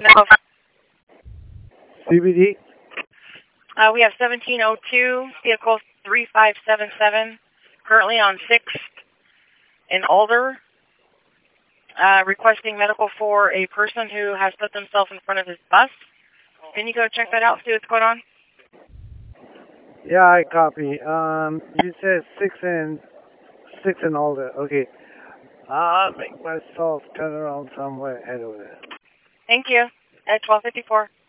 No. CBD? We have 1702, vehicle 3577, currently on 6th in Alder, requesting medical for a person who has put themselves in front of his bus. Can you go check that out, see what's going on? Yeah, I copy. You said 6 and Alder. Okay. I'll make myself turn around somewhere, head over there. Thank you. At 1254.